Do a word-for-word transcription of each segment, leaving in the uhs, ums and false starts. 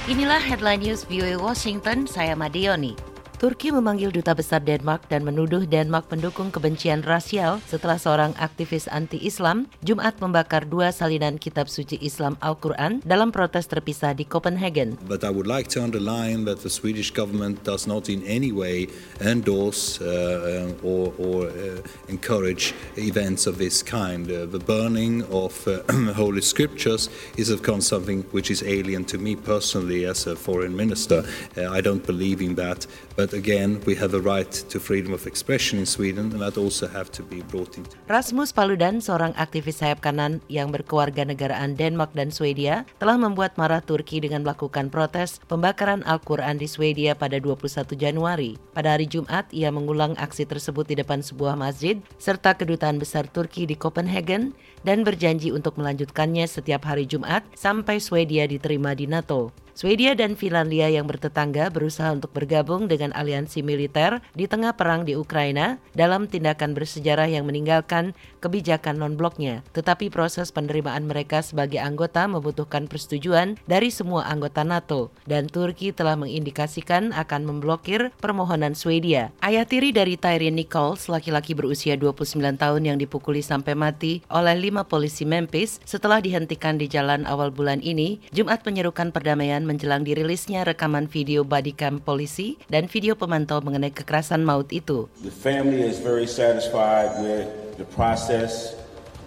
Inilah Headline News V O A Washington, saya Madioni. Turki memanggil Duta Besar Denmark dan menuduh Denmark mendukung kebencian rasial setelah seorang aktivis anti-Islam Jumat membakar dua salinan kitab suci Islam Al-Quran dalam protes terpisah di Copenhagen. But I would like to underline that the Swedish government does not in any way endorse uh, or, or uh, encourage events of this kind. Uh, the burning of uh, holy scriptures is of course something which is alien to me personally as a foreign minister. Uh, I don't believe in that. But again, we have a right to freedom of expression in Sweden, and that also have to be brought into. Rasmus Paludan, seorang aktivis sayap kanan yang berkewarganegaraan Denmark dan Swedia, telah membuat marah Turki dengan melakukan protes pembakaran Al-Quran di Swedia pada dua puluh satu Januari. Pada hari Jumat, ia mengulang aksi tersebut di depan sebuah masjid serta kedutaan besar Turki di Copenhagen dan berjanji untuk melanjutkannya setiap hari Jumat sampai Swedia diterima di NATO. Swedia dan Finlandia yang bertetangga berusaha untuk bergabung dengan aliansi militer di tengah perang di Ukraina dalam tindakan bersejarah yang meninggalkan kebijakan non-bloknya. Tetapi proses penerimaan mereka sebagai anggota membutuhkan persetujuan dari semua anggota NATO, dan Turki telah mengindikasikan akan memblokir permohonan Swedia. Ayah tiri dari Tyrion Nichols, laki-laki berusia dua puluh sembilan tahun yang dipukuli sampai mati oleh lima polisi Memphis setelah dihentikan di jalan awal bulan ini, Jumat menyerukan perdamaian menjelang dirilisnya rekaman video bodycam polisi dan video pemantau mengenai kekerasan maut itu. The family is very satisfied with the process,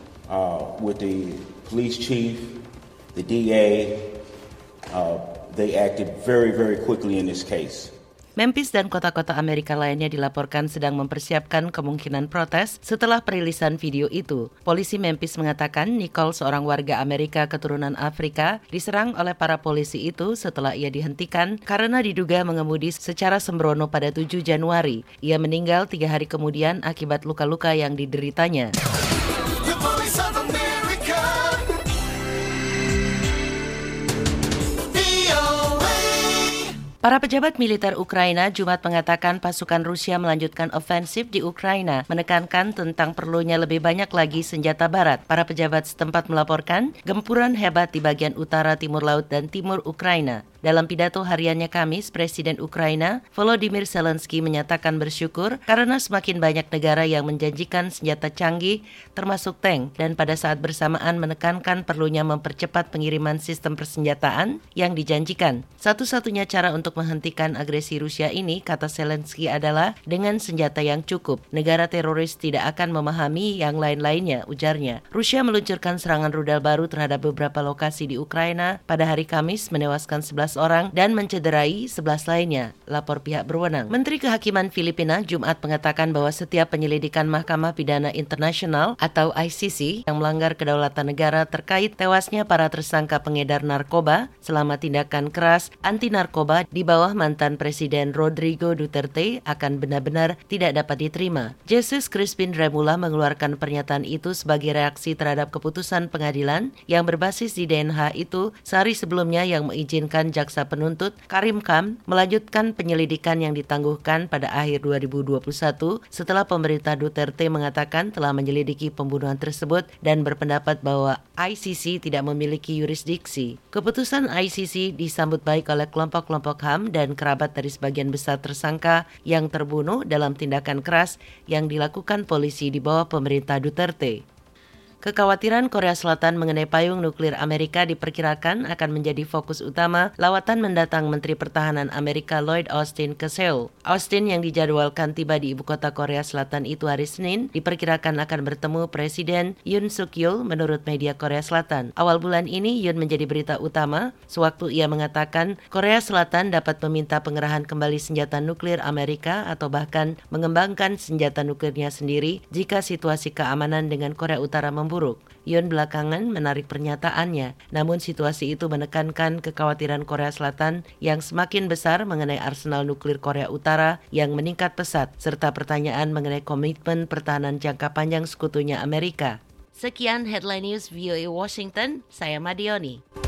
uh, with the police chief, the D A. Uh, they acted very, very quickly in this case. Memphis dan kota-kota Amerika lainnya dilaporkan sedang mempersiapkan kemungkinan protes setelah perilisan video itu. Polisi Memphis mengatakan Nicole, seorang warga Amerika keturunan Afrika, diserang oleh para polisi itu setelah ia dihentikan karena diduga mengemudi secara sembrono pada tujuh Januari. Ia meninggal tiga hari kemudian akibat luka-luka yang dideritanya. Para pejabat militer Ukraina Jumat mengatakan pasukan Rusia melanjutkan ofensif di Ukraina, menekankan tentang perlunya lebih banyak lagi senjata barat. Para pejabat setempat melaporkan gempuran hebat di bagian utara, timur laut, dan timur Ukraina. Dalam pidato hariannya Kamis, Presiden Ukraina Volodymyr Zelensky menyatakan bersyukur karena semakin banyak negara yang menjanjikan senjata canggih termasuk tank, dan pada saat bersamaan menekankan perlunya mempercepat pengiriman sistem persenjataan yang dijanjikan. Satu-satunya cara untuk menghentikan agresi Rusia ini, kata Zelensky, adalah dengan senjata yang cukup. Negara teroris tidak akan memahami yang lain-lainnya, ujarnya. Rusia meluncurkan serangan rudal baru terhadap beberapa lokasi di Ukraina pada hari Kamis, menewaskan sebelas orang dan mencederai sebelas lainnya, lapor pihak berwenang. Menteri Kehakiman Filipina Jumat mengatakan bahwa setiap penyelidikan Mahkamah Pidana Internasional atau I C C yang melanggar kedaulatan negara terkait tewasnya para tersangka pengedar narkoba selama tindakan keras anti-narkoba di bawah mantan Presiden Rodrigo Duterte akan benar-benar tidak dapat diterima. Justice Crispin Remula mengeluarkan pernyataan itu sebagai reaksi terhadap keputusan pengadilan yang berbasis di D N H itu sehari sebelumnya yang mengizinkan jaksa penuntut Karim Khan melanjutkan penyelidikan yang ditangguhkan pada akhir dua ribu dua puluh satu setelah pemerintah Duterte mengatakan telah menyelidiki pembunuhan tersebut dan berpendapat bahwa I C C tidak memiliki yurisdiksi. Keputusan I C C disambut baik oleh kelompok-kelompok H A M dan kerabat dari sebagian besar tersangka yang terbunuh dalam tindakan keras yang dilakukan polisi di bawah pemerintah Duterte. Kekhawatiran Korea Selatan mengenai payung nuklir Amerika diperkirakan akan menjadi fokus utama lawatan mendatang Menteri Pertahanan Amerika Lloyd Austin ke Seoul. Austin yang dijadwalkan tiba di ibu kota Korea Selatan itu hari Senin diperkirakan akan bertemu Presiden Yoon Suk Yeol menurut media Korea Selatan. Awal bulan ini Yoon menjadi berita utama sewaktu ia mengatakan Korea Selatan dapat meminta pengerahan kembali senjata nuklir Amerika atau bahkan mengembangkan senjata nuklirnya sendiri jika situasi keamanan dengan Korea Utara memburuk. buruk. Yoon belakangan menarik pernyataannya, namun situasi itu menekankan kekhawatiran Korea Selatan yang semakin besar mengenai arsenal nuklir Korea Utara yang meningkat pesat, serta pertanyaan mengenai komitmen pertahanan jangka panjang sekutunya Amerika. Sekian Headline News V O A Washington, saya Madioni.